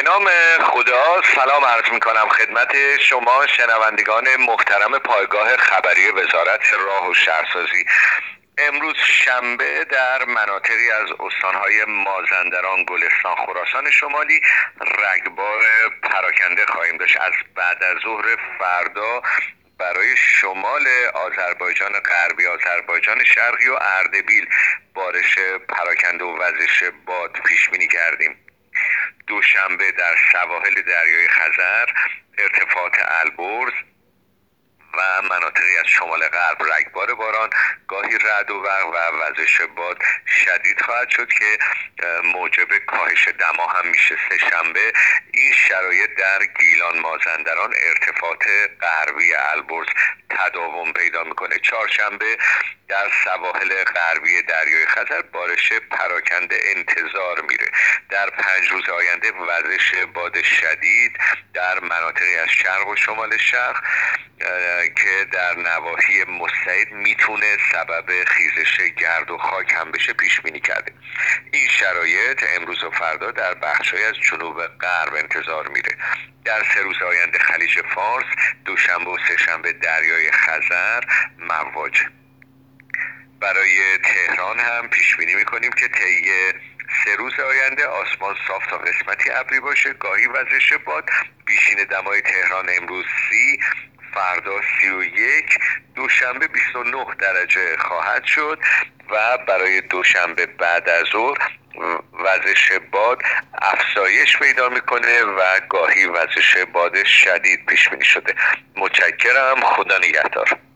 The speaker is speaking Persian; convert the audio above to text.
نام خدا سلام عرض می کنم خدمت شما شنوندگان محترم پایگاه خبری وزارت راه و شهرسازی. امروز شنبه در مناطقی از استانهای مازندران، گلستان، خراسان شمالی رگبار پراکنده خواهیم داشت. از بعد از ظهر فردا برای شمال آذربایجان غربی، آذربایجان شرقی و اردبیل بارش پراکنده و وزش باد پیش بینی کردیم. دوشنبه در سواحل دریای خزر، ارتفاعات البرز و مناطقی از شمال غرب رگبار باران، گاهی رعد و برق و وزش باد شدید خواهد شد که موجب کاهش دما هم میشه. سه‌شنبه این شرایط در گیلان، مازندران، ارتفاعات غربی البرز تداوم پیدا میکنه. چهارشنبه در سواحل غربی دریای خزر بارش پراکنده انتظار میره. در 5 روز آینده وزش باد شدید در مناطقی از شرق و شمال شرق که در نواحی مستعد میتونه سبب خیزش گرد و خاک هم بشه پیش بینی کرده. این شرایط امروز و فردا در بخش‌های از جنوب غرب انتظار میره. در 3 روز آینده خلیج فارس، دوشنبه و سه‌شنبه دریای خزر مواج. برای تهران هم پیش بینی میکنیم که طی 3 روز آینده آسمان صاف تا قسمتی ابری باشه، گاهی وزش باد. بیشین دمای تهران امروز 30، فردا 31، دوشنبه 29 درجه خواهد شد و برای دوشنبه بعد از ظهر وزش باد افزایش پیدا میکنه و گاهی وزش باد شدید پیش بینی شده. متشکرم، خدا نگهدار.